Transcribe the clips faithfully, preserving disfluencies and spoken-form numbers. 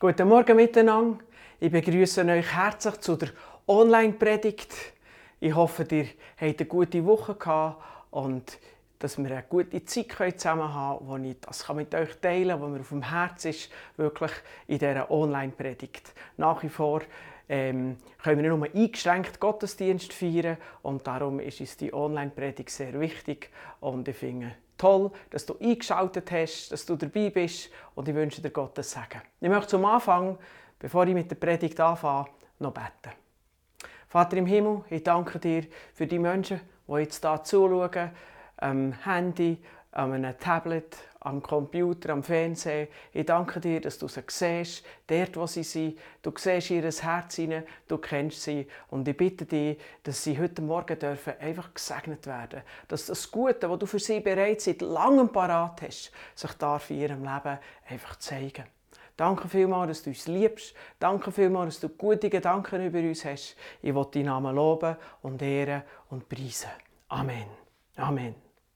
Guten Morgen miteinander. Ich begrüße euch herzlich zu der Online-Predigt. Ich hoffe, ihr habt eine gute Woche gehabt und dass wir eine gute Zeit zusammen haben können, wo ich das mit euch teilen kann, was mir auf dem Herzen ist, wirklich in dieser Online-Predigt. Nach wie vor ähm, können wir nicht nur eingeschränkt Gottesdienst feiern und darum ist uns die Online-Predigt sehr wichtig und ich finde toll, dass du eingeschaltet hast, dass du dabei bist und ich wünsche dir Gottes Segen. Ich möchte zum Anfang, bevor ich mit der Predigt anfange, noch beten. Vater im Himmel, ich danke dir für die Menschen, die jetzt hier zuschauen, am Handy, an einem Tablet, am Computer, am Fernsehen. Ich danke dir, dass du sie siehst, dort, wo sie sind. Du siehst ihr Herz hinein, du kennst sie. Und ich bitte dich, dass sie heute Morgen dürfen einfach gesegnet werden. Dass das Gute, das du für sie bereits seit langem parat hast, sich darf in ihrem Leben einfach zeigen. Danke vielmals, dass du uns liebst. Danke vielmals, dass du gute Gedanken über uns hast. Ich will deinen Namen loben und ehren und preisen. Amen. Amen.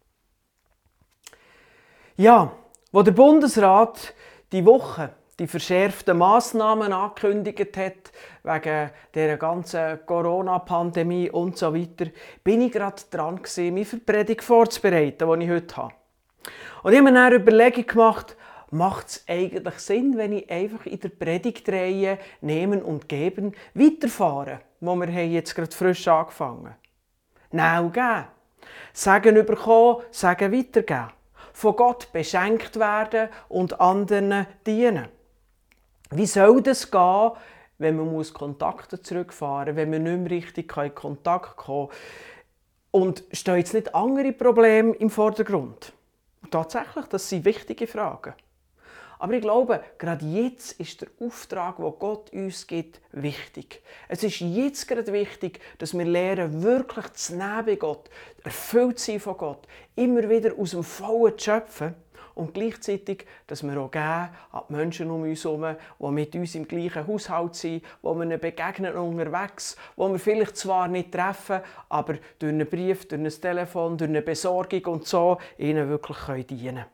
Ja, wo der Bundesrat die Woche die verschärften Massnahmen angekündigt hat, wegen der ganzen Corona-Pandemie und so weiter, bin ich gerade dran gewesen, mich für die Predigt vorzubereiten, die ich heute habe. Und ich habe mir dann eine Überlegung gemacht, macht es eigentlich Sinn, wenn ich einfach in der Predigtreihe Nehmen und Geben weiterfahre, wo wir jetzt gerade frisch angefangen haben? Nein, geben. Sagen bekommen, sagen weitergeben. Von Gott beschenkt werden und anderen dienen. Wie soll das gehen, wenn man Kontakte zurückfahren muss, wenn man nicht mehr richtig in Kontakt kommen kann? Und stehen jetzt nicht andere Probleme im Vordergrund? Tatsächlich, das sind wichtige Fragen. Aber ich glaube, gerade jetzt ist der Auftrag, den Gott uns gibt, wichtig. Es ist jetzt gerade wichtig, dass wir lernen, wirklich zu nehmen bei Gott, erfüllt zu sein von Gott, immer wieder aus dem Vollen zu schöpfen und gleichzeitig, dass wir auch geben an die Menschen um uns herum, die mit uns im gleichen Haushalt sind, wo wir ihnen begegnen unterwegs, wo wir vielleicht zwar nicht treffen, aber durch einen Brief, durch ein Telefon, durch eine Besorgung und so ihnen wirklich dienen können.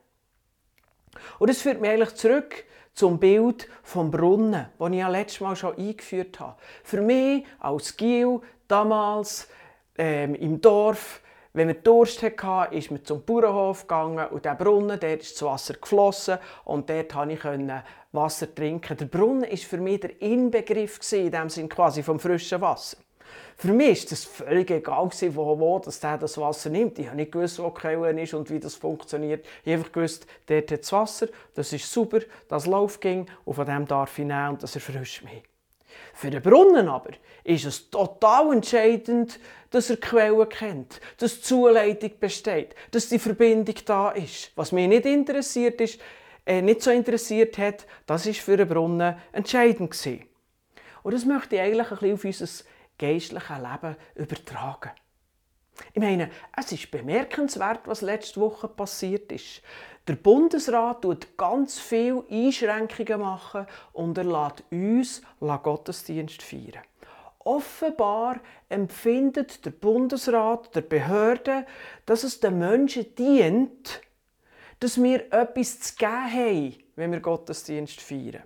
Und das führt mich eigentlich zurück zum Bild vom Brunnen, das ich ja letztes Mal schon eingeführt habe. Für mich als Giel, damals ähm, im Dorf, wenn man Durst hatte, ist man zum Bauernhof gegangen und der Brunnen, dort ist das Wasser geflossen und dort konnte ich Wasser trinken. Der Brunnen war für mich der Inbegriff, in dem Sinne quasi vom frischen Wasser. Für mich war es völlig egal, wo, wo dass der das Wasser nimmt. Ich habe nicht gewusst, wo die Quelle ist und wie das funktioniert. Ich habe einfach gewusst, dort hat das Wasser, das ist super, das läuft ging und von dem darf ich nehmen und das erfrischt mich. Für den Brunnen aber ist es total entscheidend, dass er die Quelle kennt, dass die Zuleitung besteht, dass die Verbindung da ist. Was mich nicht interessiert ist, äh, nicht so interessiert hat, das war für den Brunnen entscheidend gewesen. Und das möchte ich eigentlich ein bisschen auf unser geistliches Leben übertragen. Ich meine, es ist bemerkenswert, was letzte Woche passiert ist. Der Bundesrat tut ganz viele Einschränkungen machen und er lässt uns Gottesdienst feiern. Offenbar empfindet der Bundesrat, der Behörde, dass es den Menschen dient, dass wir etwas zu geben haben, wenn wir Gottesdienst feiern.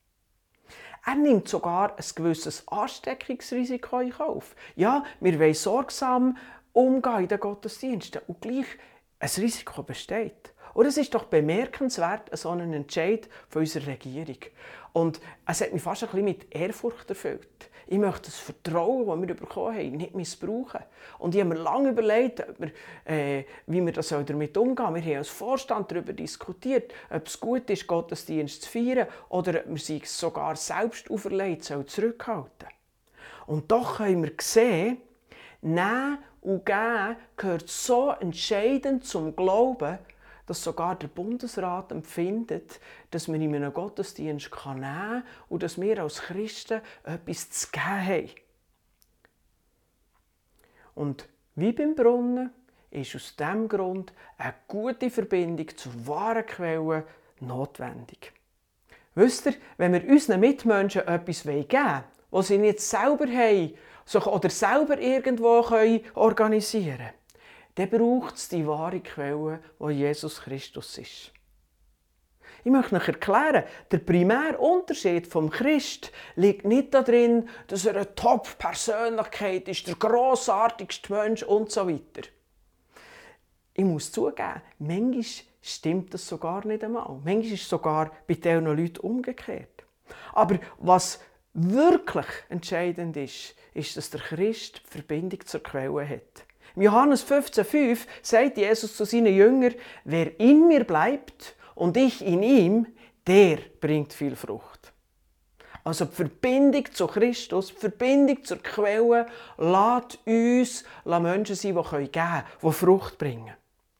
Er nimmt sogar ein gewisses Ansteckungsrisiko in Kauf. Ja, wir wollen sorgsam umgehen in den Gottesdiensten und gleich ein Risiko besteht. Und es ist doch bemerkenswert, so ein Entscheid von unserer Regierung. Und es hat mich fast ein bisschen mit Ehrfurcht erfüllt. Ich möchte das Vertrauen, das wir bekommen haben, nicht missbrauchen. Und ich habe mir lange überlegt, ob wir, äh, wie wir das damit umgehen sollen. Wir haben als Vorstand darüber diskutiert, ob es gut ist, Gottesdienst zu feiern oder ob wir sich sogar selbst auferlegt zurückhalten. Und doch haben wir gesehen, Nehmen und Geben gehört so entscheidend zum Glauben, dass sogar der Bundesrat empfindet, dass man in einem Gottesdienst nehmen kann und dass wir als Christen etwas zu geben haben. Und wie beim Brunnen ist aus diesem Grund eine gute Verbindung zur wahren Quelle notwendig. Wisst ihr, wenn wir unseren Mitmenschen etwas geben wollen, was sie nicht selber haben oder selber irgendwo organisieren können, dann braucht es die wahre Quelle, die Jesus Christus ist. Ich möchte euch erklären, der primäre Unterschied vom Christ liegt nicht darin, dass er eine Top-Persönlichkeit ist, der grossartigste Mensch und so weiter. Ich muss zugeben, manchmal stimmt das sogar nicht einmal. Manchmal ist es sogar bei diesen Leuten umgekehrt. Aber was wirklich entscheidend ist, ist, dass der Christ die Verbindung zur Quelle hat. Im Johannes fünfzehn fünf sagt Jesus zu seinen Jüngern, wer in mir bleibt und ich in ihm, der bringt viel Frucht. Also die Verbindung zu Christus, die Verbindung zur Quelle, lässt uns Menschen sein, die geben können, die Frucht bringen.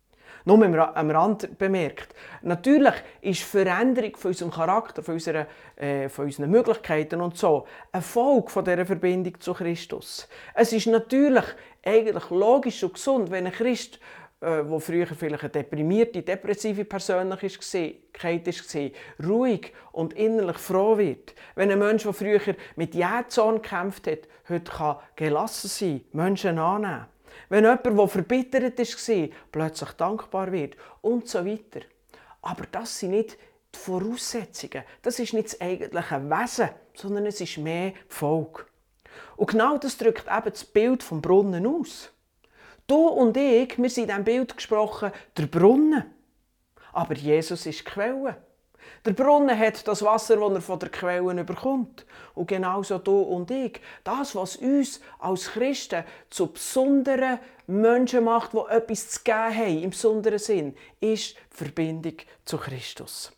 Nur am Rand bemerkt. Natürlich ist Veränderung von unserem Charakter, von, unserer, äh, von unseren Möglichkeiten und so eine Folge von dieser Verbindung zu Christus. Es ist natürlich eigentlich logisch und gesund, wenn ein Christ, der äh, früher vielleicht eine deprimierte, depressive Persönlichkeit war, ruhig und innerlich froh wird. Wenn ein Mensch, der früher mit Jähzorn gekämpft hat, heute kann gelassen sein, Menschen annehmen. Wenn jemand, der verbittert war, plötzlich dankbar wird und so weiter. Aber das sind nicht die Voraussetzungen. Das ist nicht das eigentliche Wesen, sondern es ist mehr die Folge. Und genau das drückt eben das Bild vom Brunnen aus. Du und ich, wir sind in diesem Bild gesprochen, der Brunnen. Aber Jesus ist die Quelle. Der Brunnen hat das Wasser, das er von der Quelle bekommt. Und genauso du und ich. Das, was uns als Christen zu besonderen Menschen macht, die etwas zu geben haben, im besonderen Sinn, ist die Verbindung zu Christus.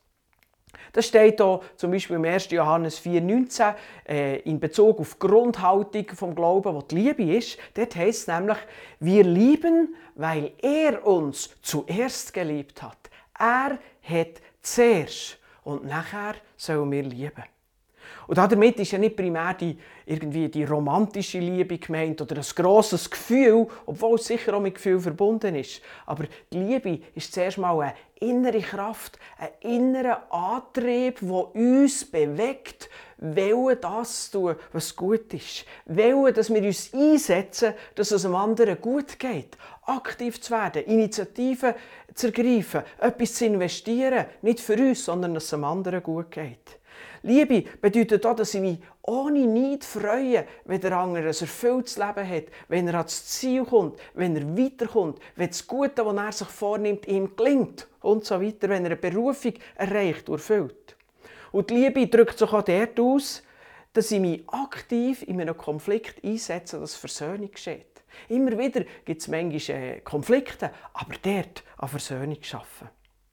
Das steht hier zum Beispiel im ersten Johannes vier neunzehn äh, in Bezug auf die Grundhaltung des Glaubens, die die Liebe ist. Dort heisst es nämlich, wir lieben, weil er uns zuerst geliebt hat. Er hat zuerst und nachher sollen wir lieben. Und damit ist ja nicht primär die, irgendwie die romantische Liebe gemeint oder ein grosses Gefühl, obwohl es sicher auch mit Gefühl verbunden ist. Aber die Liebe ist zuerst mal eine innere Kraft, ein innerer Antrieb, der uns bewegt, wollen das tun, was gut ist. Wollen, dass wir uns einsetzen, dass es dem anderen gut geht. Aktiv zu werden, Initiativen zu ergreifen, etwas zu investieren. Nicht für uns, sondern dass es dem anderen gut geht. Liebe bedeutet auch, dass ich mich ohne Neid freue, wenn der andere ein erfülltes Leben hat, wenn er ans Ziel kommt, wenn er weiterkommt, wenn das Gute, das er sich vornimmt, ihm gelingt und so weiter, wenn er eine Berufung erreicht und erfüllt. Und die Liebe drückt sich auch dort aus, dass ich mich aktiv in einem Konflikt einsetze, dass Versöhnung geschieht. Immer wieder gibt es manchmal Konflikte, aber dort an Versöhnung arbeiten.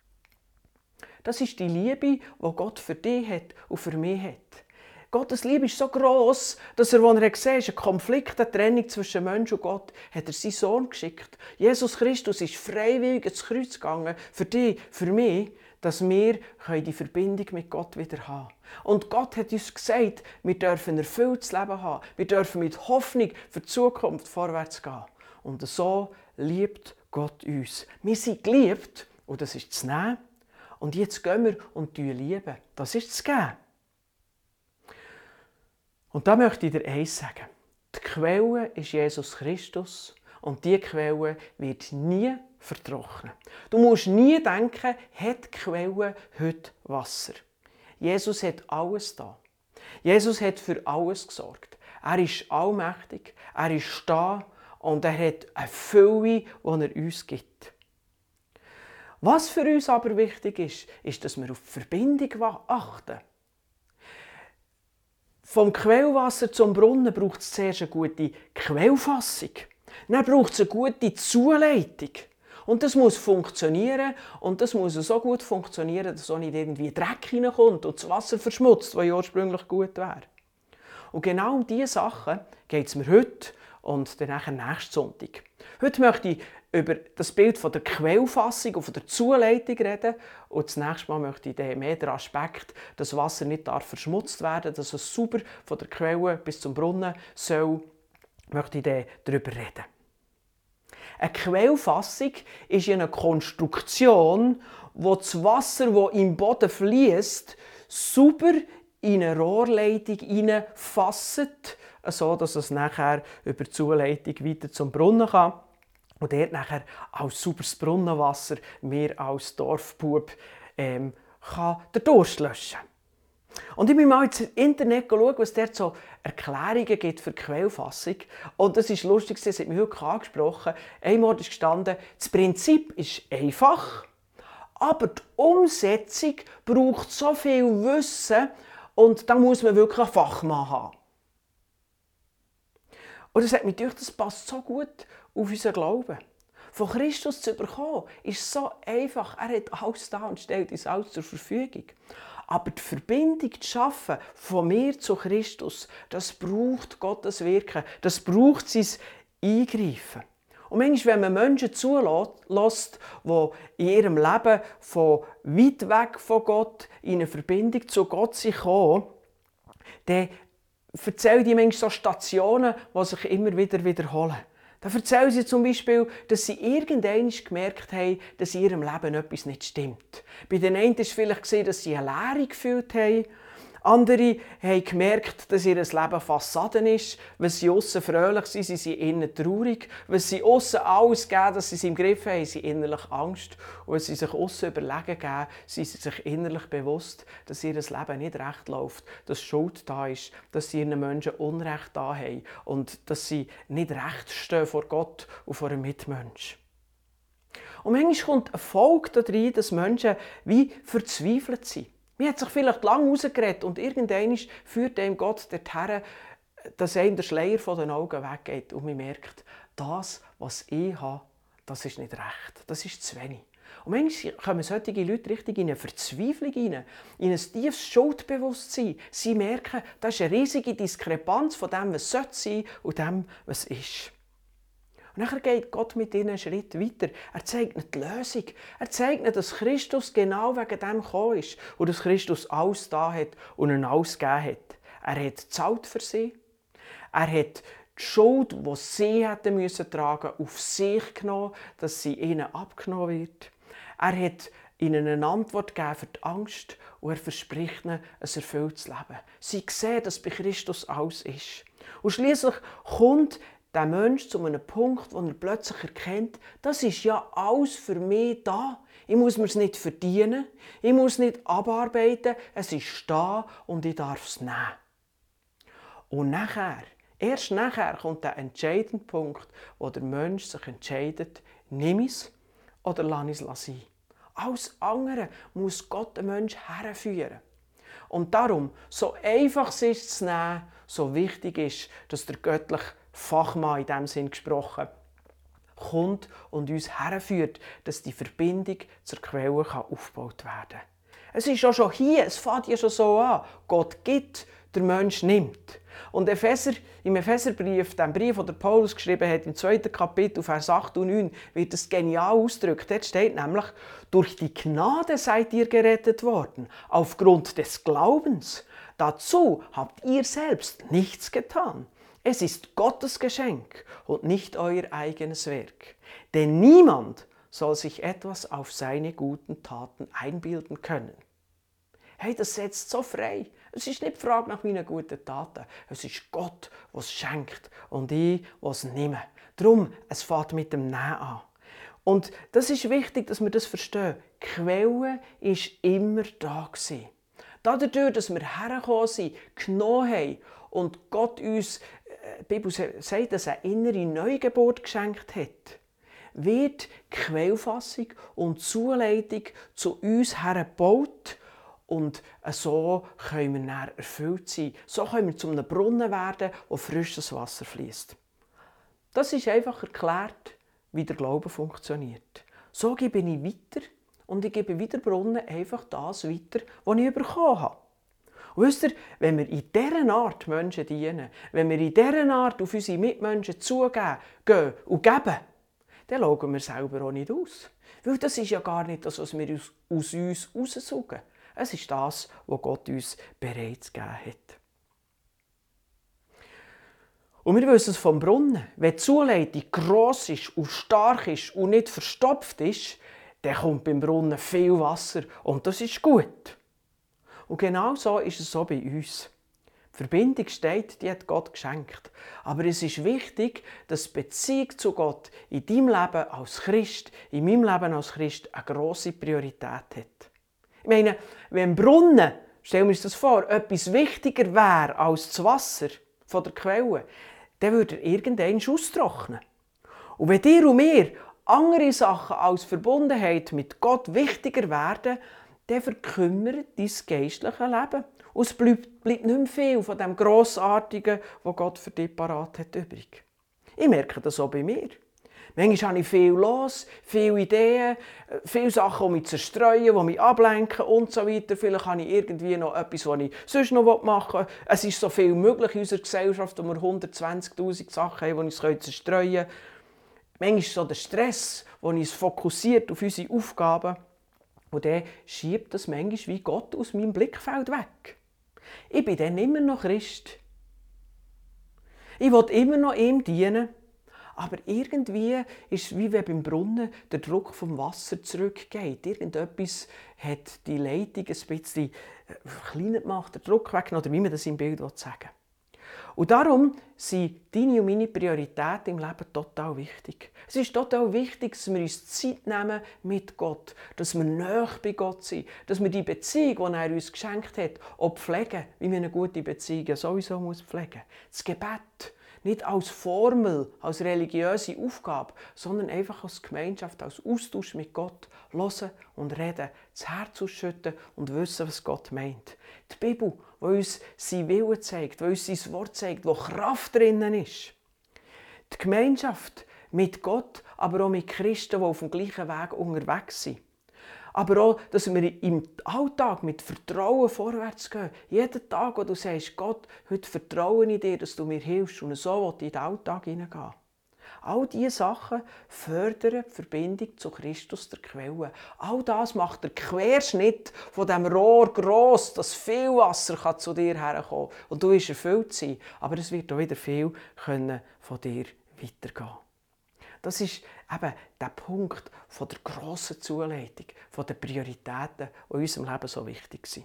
Das ist die Liebe, die Gott für dich hat und für mich hat. Gottes Liebe ist so gross, dass er, als er gesehen hat, ein Konflikt, eine Trennung zwischen Mensch und Gott, hat er seinen Sohn geschickt. Jesus Christus ist freiwillig ins Kreuz gegangen, für dich, für mich, dass wir die Verbindung mit Gott wieder haben. Und Gott hat uns gesagt, wir dürfen ein erfülltes Leben haben. Wir dürfen mit Hoffnung für die Zukunft vorwärts gehen. Und so liebt Gott uns. Wir sind geliebt und das ist zu nehmen. Und jetzt gehen wir und lieben. Das ist zu geben. Und da möchte ich dir eins sagen. Die Quelle ist Jesus Christus und diese Quelle wird nie vertrocknen. Du musst nie denken, hat die Quelle heute Wasser. Jesus hat alles da. Jesus hat für alles gesorgt. Er ist allmächtig, er ist da und er hat eine Fülle, die er uns gibt. Was für uns aber wichtig ist, ist, dass wir auf die Verbindung achten. Vom Quellwasser zum Brunnen braucht es zuerst eine gute Quellfassung. Dann braucht es eine gute Zuleitung. Und das muss funktionieren und das muss so gut funktionieren, dass auch nicht irgendwie Dreck reinkommt und das Wasser verschmutzt, was ja ursprünglich gut wäre. Und genau um diese Sachen geht es mir heute und dann nachher nächsten Sonntag. Heute möchte ich über das Bild von der Quellfassung und von der Zuleitung reden. Und das nächste Mal möchte ich mehr den Aspekt, dass das Wasser nicht verschmutzt werden darf, dass es sauber von der Quelle bis zum Brunnen soll, möchte ich darüber reden. Eine Quellfassung ist eine Konstruktion, wo das Wasser, das im Boden fließt, sauber in eine Rohrleitung hineinfasst, sodass es nachher über die Zuleitung weiter zum Brunnen kann. Und dort nachher als sauberes Brunnenwasser wir als Dorfbub ähm, kann den Durst löschen kann. Und ich bin mal ins Internet schauen, was dort so Erklärungen gibt für Quellfassung. Und das ist lustig, das hat mich wirklich angesprochen. Einmal ist gestanden, das Prinzip ist einfach, aber die Umsetzung braucht so viel Wissen und da muss man wirklich einen Fachmann haben. Und das hat mich gedacht, das passt so gut auf unseren Glauben. Von Christus zu bekommen, ist so einfach. Er hat alles da und stellt uns alles zur Verfügung. Aber die Verbindung zu schaffen von mir zu Christus, das braucht Gottes Wirken, das braucht sein Eingreifen. Und manchmal, wenn man Menschen zulässt, die in ihrem Leben von weit weg von Gott in eine Verbindung zu Gott sind gekommen, dann erzählen die manchmal so Stationen, die sich immer wieder wiederholen. Da erzählen sie zum Beispiel, dass sie irgendwann gemerkt haben, dass in ihrem Leben etwas nicht stimmt. Bei den einen war es vielleicht, dass sie eine Leere gefühlt haben. Andere haben gemerkt, dass ihr Leben Fassaden ist. Wenn sie aussen fröhlich sind, sind sie innen traurig. Wenn sie aussen alles geben, dass sie es im Griff haben, haben sie innerlich Angst. Und wenn sie sich aussen überlegen geben, sind sie sich innerlich bewusst, dass ihr Leben nicht recht läuft, dass Schuld da ist, dass sie ihren Menschen Unrecht da haben und dass sie nicht recht stehen vor Gott und vor einem Mitmensch. Und manchmal kommt eine Folge darin, dass Menschen wie verzweifelt sind. Man hat sich vielleicht lange rausgeredet und irgendwann führt einem Gott dorthin, dass einem der Schleier von den Augen weggeht und man merkt, das, was ich habe, das ist nicht recht, das ist zu wenig. Und manchmal kommen solche Leute richtig in eine Verzweiflung hinein, in ein tiefes Schuldbewusstsein. Sie merken, das ist eine riesige Diskrepanz von dem, was sein sollte und dem, was ist. Und nachher geht Gott mit ihnen einen Schritt weiter. Er zeigt ihnen die Lösung. Er zeigt ihnen, dass Christus genau wegen dem gekommen ist und dass Christus alles da hat und ihnen alles gegeben hat. Er hat gezahlt für sie. Er hat die Schuld, die sie hätten müssen tragen, auf sich genommen, dass sie ihnen abgenommen wird. Er hat ihnen eine Antwort gegeben für die Angst und er verspricht ihnen ein erfülltes Leben. Sie sehen, dass bei Christus alles ist. Und schliesslich kommt der Mensch zu einem Punkt, wo er plötzlich erkennt, das ist ja alles für mich da. Ich muss mir es nicht verdienen, ich muss es nicht abarbeiten, es ist da und ich darf es nehmen. Und nachher, erst nachher kommt der entscheidende Punkt, wo der Mensch sich entscheidet, nimm es oder lass es sein. Alles andere muss Gott den Menschen herführen. Und darum, so einfach es ist zu nehmen, so wichtig ist, dass der göttliche Fachmann in diesem Sinn gesprochen kommt und uns herführt, dass die Verbindung zur Quelle aufgebaut werden kann. Es ist ja schon hier, es fängt ja schon so an. Gott gibt, der Mensch nimmt. Und Epheser, im Epheserbrief, dem Brief, den Paulus geschrieben hat, im zweiten Kapitel, Vers acht und neun, wird es genial ausgedrückt. Dort steht nämlich, durch die Gnade seid ihr gerettet worden, aufgrund des Glaubens. Dazu habt ihr selbst nichts getan. Es ist Gottes Geschenk und nicht euer eigenes Werk. Denn niemand soll sich etwas auf seine guten Taten einbilden können. Hey, das setzt so frei. Es ist nicht die Frage nach meinen guten Taten. Es ist Gott, der es schenkt und ich, der es nehme. Darum, es fängt mit dem Nehmen an. Und das ist wichtig, dass wir das verstehen. Die Quelle war immer da gewesen. Dadurch, dass wir hergekommen sind, genommen haben und Gott uns, die Bibel sagt, dass er eine innere Neugeburt geschenkt hat, wird die Quellfassung und die Zuleitung zu uns hergebaut und so können wir dann erfüllt sein. So können wir zu einem Brunnen werden, wo frisches Wasser fließt. Das ist einfach erklärt, wie der Glaube funktioniert. So gebe ich weiter und ich gebe wieder Brunnen einfach das weiter, was ich bekommen habe. Und wisst ihr, wenn wir in dieser Art Menschen dienen, wenn wir in dieser Art auf unsere Mitmenschen zugehen, gehen und geben, dann schauen wir selber auch nicht aus. Weil das ist ja gar nicht das, was wir aus, aus uns raussaugen. Es ist das, was Gott uns bereits gegeben hat. Und wir wissen es vom Brunnen. Wenn die Zuleitung gross ist und stark ist und nicht verstopft ist, dann kommt beim Brunnen viel Wasser und das ist gut. Und genau so ist es so bei uns. Die Verbindung steht, die hat Gott geschenkt. Aber es ist wichtig, dass die Beziehung zu Gott in deinem Leben als Christ, in meinem Leben als Christ eine grosse Priorität hat. Ich meine, wenn Brunnen, stellen wir uns das vor, etwas wichtiger wäre als das Wasser von der Quelle, dann würde er irgendwann austrocknen. Und wenn dir und mir andere Sachen als Verbundenheit mit Gott wichtiger werden, dann verkümmert dein geistliche Leben. Und es bleibt, bleibt nicht mehr viel von dem Grossartigen, was Gott für dich parat hat, übrig. Ich merke das auch bei mir. Manchmal habe ich viel los, viele Ideen, viele Sachen, die mich zerstreuen, die mich ablenken und so weiter. Vielleicht habe ich irgendwie noch etwas, was ich sonst noch machen will. Es ist so viel möglich in unserer Gesellschaft, wo wir hundertzwanzigtausend Sachen haben, die uns zerstreuen können. Manchmal ist so der Stress, der uns fokussiert auf unsere Aufgaben. Und dann schiebt das manchmal wie Gott aus meinem Blickfeld weg. Ich bin dann immer noch Christ. Ich will immer noch ihm dienen. Aber irgendwie ist es wie wenn beim Brunnen der Druck vom Wasser zurückgeht. Irgendetwas hat die Leitung ein bisschen kleiner gemacht, den Druck weggenommen, oder wie man das im Bild sagen will. Und darum sind deine und meine Prioritäten im Leben total wichtig. Es ist total wichtig, dass wir uns Zeit nehmen mit Gott, dass wir nahe bei Gott sind, dass wir die Beziehung, die er uns geschenkt hat, auch pflegen, wie man eine gute Beziehung ja sowieso muss pflegen. Das Gebet, nicht als Formel, als religiöse Aufgabe, sondern einfach als Gemeinschaft, als Austausch mit Gott. Hören und reden, das Herz ausschütten und wissen, was Gott meint. Die Bibel, die uns sein Wille zeigt, die uns sein Wort zeigt, wo Kraft drinnen ist. Die Gemeinschaft mit Gott, aber auch mit Christen, die auf dem gleichen Weg unterwegs sind. Aber auch, dass wir im Alltag mit Vertrauen vorwärts gehen. Jeden Tag, wo du sagst, Gott, heute vertraue ich dir, dass du mir hilfst und so will ich in den Alltag hineingehen. All diese Sachen fördern die Verbindung zu Christus, der Quelle. All das macht der Querschnitt von dem Rohr gross, dass viel Wasser zu dir herkommen kann. Und du wirst erfüllt sein, aber es wird auch wieder viel können von dir weitergehen. Das ist eben der Punkt von der grossen Zuleitung, von den Prioritäten, die in unserem Leben so wichtig sind.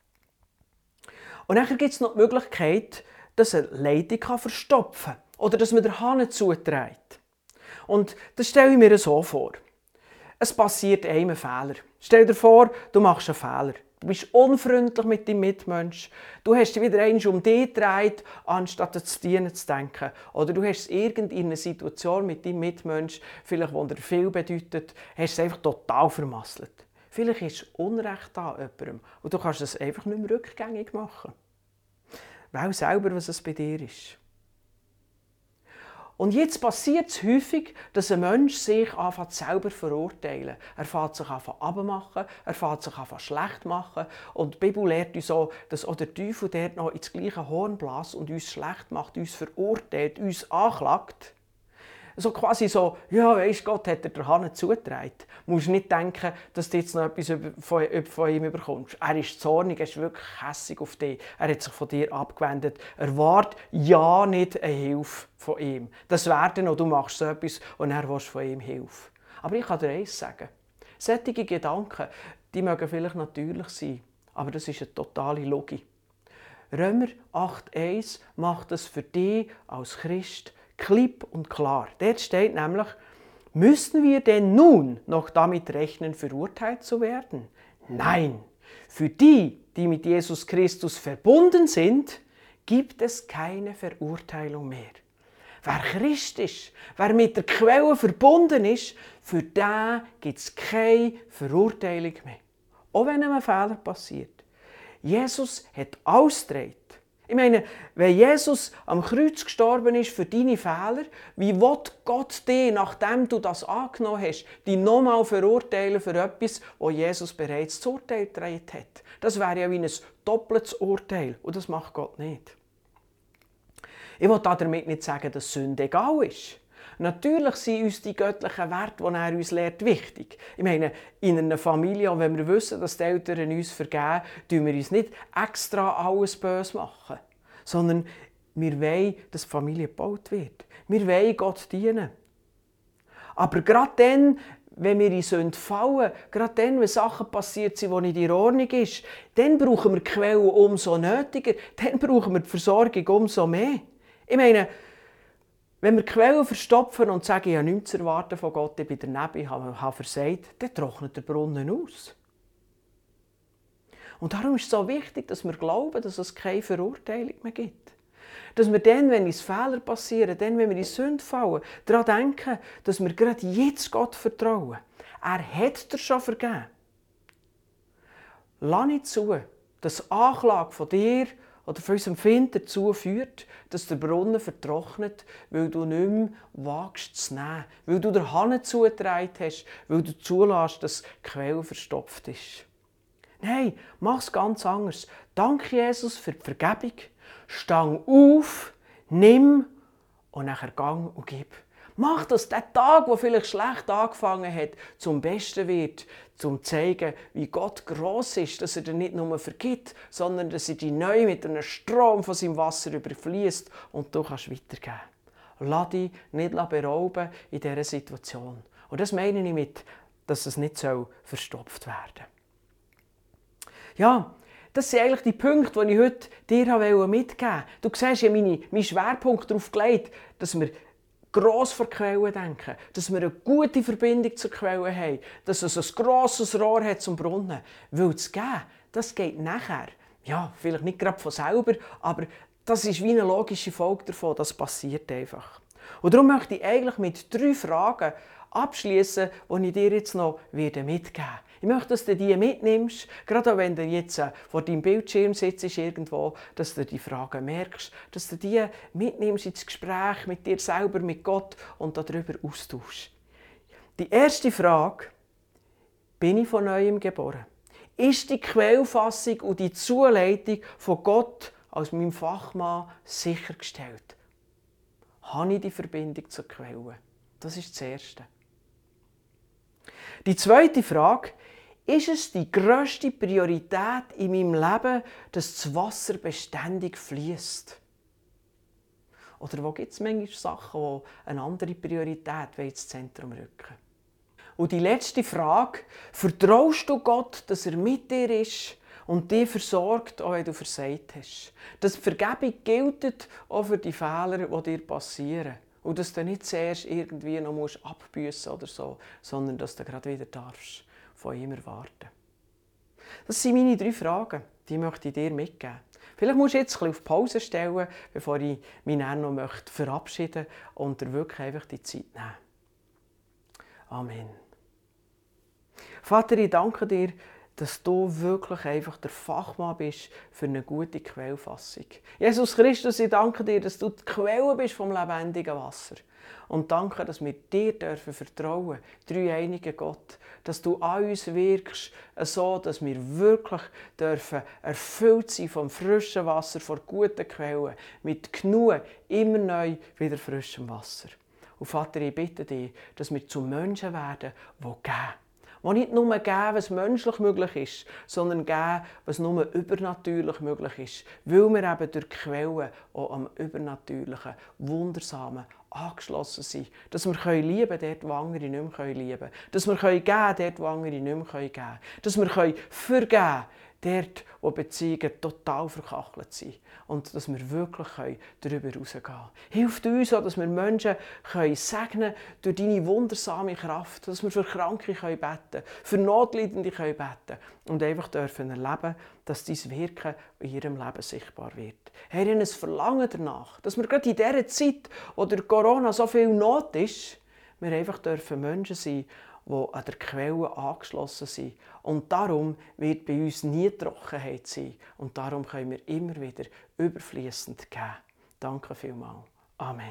Und dann gibt es noch die Möglichkeit, dass eine Leitung verstopfen kann oder dass man den Hahn zuträgt. Und das stelle ich mir so vor. Es passiert einem ein Fehler. Stell dir vor, du machst einen Fehler. Du bist unfreundlich mit deinem Mitmenschen. Du hast dich wieder einmal um dich gedreht, anstatt zu dienen zu denken. Oder du hast es irgendeine Situation mit deinem Mitmenschen, vielleicht, die dir viel bedeutet, hast es einfach total vermasselt. Vielleicht ist es Unrecht an jemandem und du kannst es einfach nicht mehr rückgängig machen. Weil selber, was es bei dir ist. Und jetzt passiert es häufig, dass ein Mensch sich anfängt selber verurteilen. Er fängt sich an abmachen, er fängt sich an schlecht machen. Und die Bibel lehrt uns auch, dass auch der Teufel dort noch ins gleiche Horn bläst und uns schlecht macht, uns verurteilt, uns anklagt. So quasi so, ja, weisst Gott hat dir den Hahn zugetragen. Du musst nicht denken, dass du jetzt noch etwas von, von ihm bekommst. Er ist zornig, er ist wirklich hässig auf dich. Er hat sich von dir abgewendet. Erwarte ja nicht eine Hilfe von ihm. Das wäre dann noch, du machst so etwas und er willst von ihm Hilfe. Aber ich kann dir eines sagen. Solche Gedanken, die mögen vielleicht natürlich sein, aber das ist eine totale Logik. Römer acht eins macht es für dich als Christ klipp und klar. Dort steht nämlich, müssen wir denn nun noch damit rechnen, verurteilt zu werden? Nein, für die, die mit Jesus Christus verbunden sind, gibt es keine Verurteilung mehr. Wer Christ ist, wer mit der Quelle verbunden ist, für den gibt es keine Verurteilung mehr. Auch wenn einem ein Fehler passiert. Jesus hat alles getragen. Ich meine, wenn Jesus am Kreuz gestorben ist für deine Fehler, wie will Gott dich, nachdem du das angenommen hast, dich nochmal verurteilen für etwas, wo Jesus bereits das Urteil getragen hat? Das wäre ja wie ein doppeltes Urteil und das macht Gott nicht. Ich will damit nicht sagen, dass Sünde egal ist. Natürlich sind uns die göttlichen Werte, die er uns lehrt, wichtig. Ich meine, in einer Familie, und wenn wir wissen, dass die Eltern uns vergeben, tun wir uns nicht extra alles böse machen. Sondern wir wollen, dass die Familie gebaut wird. Wir wollen Gott dienen. Aber gerade dann, wenn wir in Sünde fallen, gerade dann, wenn Sachen passiert sind, die nicht in Ordnung sind, dann brauchen wir die Quelle umso nötiger. Dann brauchen wir die Versorgung umso mehr. Ich meine, wenn wir die Quellen verstopfen und sagen, ich habe nichts zu erwarten von Gott, ich bin daneben, ich habe, habe versagt, dann trocknet der Brunnen aus. Und darum ist es so wichtig, dass wir glauben, dass es keine Verurteilung mehr gibt. Dass wir dann, wenn uns Fehler passieren, dann, wenn wir in Sünde fallen, daran denken, dass wir gerade jetzt Gott vertrauen. Er hat dir schon vergeben. Lass nicht zu, dass Anklage von dir oder von unserem Find dazu führt, dass der Brunnen vertrocknet, weil du nicht mehr wagst zu nehmen, weil du der Hand zugetragen hast, weil du zulässt, dass die Quelle verstopft ist. Nein, mach es ganz anders. Danke Jesus für die Vergebung. Stang auf, nimm und nachher gang und gib. Mach, dass der Tag, der vielleicht schlecht angefangen hat, zum Besten wird, zum zu zeigen, wie Gott gross ist, dass er dir nicht nur vergibt, sondern dass er dich neu mit einem Strom von seinem Wasser überfließt und du kannst weitergeben. Lass dich nicht berauben in dieser Situation. Und das meine ich mit, dass es nicht verstopft werden soll. Ja, das sind eigentlich die Punkte, die ich heute dir mitgeben wollte. Du siehst ja meinen meine Schwerpunkt darauf gelegt, dass wir gross vor die Quelle denken, dass wir eine gute Verbindung zur Quelle haben, dass es ein grosses Rohr hat zum Brunnen. Weil das Geben, das geht nachher. Ja, vielleicht nicht gerade von selber, aber das ist wie eine logische Folge davon, das passiert einfach. Und darum möchte ich eigentlich mit drei Fragen abschließen, die ich dir jetzt noch mitgeben werde. Ich möchte, dass du die mitnimmst, gerade wenn du jetzt vor deinem Bildschirm sitzt irgendwo, dass du die Fragen merkst, dass du die mitnimmst ins Gespräch mit dir selber, mit Gott und darüber austauschst. Die erste Frage: Bin ich von Neuem geboren? Ist die Quellfassung und die Zuleitung von Gott als meinem Fachmann sichergestellt? Habe ich die Verbindung zur Quelle? Das ist das Erste. Die zweite Frage: Ist es die grösste Priorität in meinem Leben, dass das Wasser beständig fließt? Oder wo gibt es manchmal Sachen, die eine andere Priorität ins Zentrum rücken? Und die letzte Frage: Vertraust du Gott, dass er mit dir ist und dich versorgt, auch wenn du versagt hast? Dass die Vergebung gilt auch für die Fehler, die dir passieren. Und dass du nicht zuerst irgendwie noch abbüssen oder so, sondern dass du gerade wieder darfst von ihm erwarten. Das sind meine drei Fragen, die möchte ich dir mitgeben. Vielleicht musst du jetzt ein bisschen auf Pause stellen, bevor ich mich dann noch verabschieden möchte und dir wirklich einfach die Zeit nehmen. Amen. Vater, ich danke dir, dass du wirklich einfach der Fachmann bist für eine gute Quellfassung. Jesus Christus, ich danke dir, dass du die Quelle bist vom lebendigen Wasser. Und danke, dass wir dir dürfen vertrauen, dreieinigen Gott, dass du an uns wirkst, so dass wir wirklich dürfen erfüllt sein vom frischen Wasser, von guten Quellen, mit genug, immer neu wieder frischem Wasser. Und Vater, ich bitte dich, dass wir zu Menschen werden, die geben. Die nicht nur geben, was menschlich möglich ist, sondern geben, was nur übernatürlich möglich ist. Weil wir eben durch die Quellen auch am Übernatürlichen, Wundersamen angeschlossen sind. Dass wir lieben können, dort, wo andere nicht mehr lieben können. Dass wir geben können, dort, wo andere nicht mehr geben können. Dass wir vergeben können, dort, wo Beziehungen total verkachelt sind. Und dass wir wirklich darüber rausgehen können. Hilft uns auch, dass wir Menschen segnen können durch deine wundersame Kraft. Dass wir für Kranke beten können, für Notleidende beten können. Und einfach dürfen erleben, dass dein Wirken in ihrem Leben sichtbar wird. Herr, ich habe ein Verlangen danach, dass wir gerade in dieser Zeit, wo durch Corona so viel Not ist, wir einfach dürfen Menschen sein, die an der Quelle angeschlossen sind. Und darum wird bei uns nie Trockenheit sein. Und darum können wir immer wieder überfließend geben. Danke vielmals. Amen.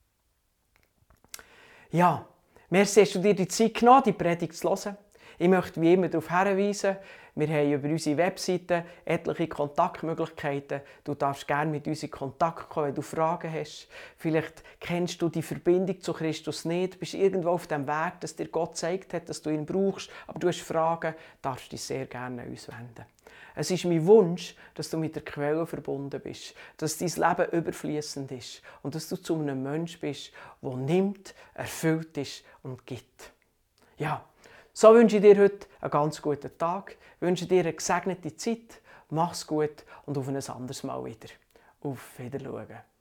Ja, merci, hast du dir die Zeit genommen, die Predigt zu hören. Ich möchte wie immer darauf hinweisen, wir haben über unsere Webseite etliche Kontaktmöglichkeiten. Du darfst gerne mit uns in Kontakt kommen, wenn du Fragen hast. Vielleicht kennst du die Verbindung zu Christus nicht, bist irgendwo auf dem Weg, dass dir Gott gezeigt hat, dass du ihn brauchst, aber du hast Fragen, darfst dich sehr gerne an uns wenden. Es ist mein Wunsch, dass du mit der Quelle verbunden bist, dass dein Leben überfließend ist und dass du zu einem Menschen bist, der nimmt, erfüllt ist und gibt. Ja. So wünsche ich dir heute einen ganz guten Tag, wünsche dir eine gesegnete Zeit, mach's gut und auf ein anderes Mal wieder. Auf Wiedersehen.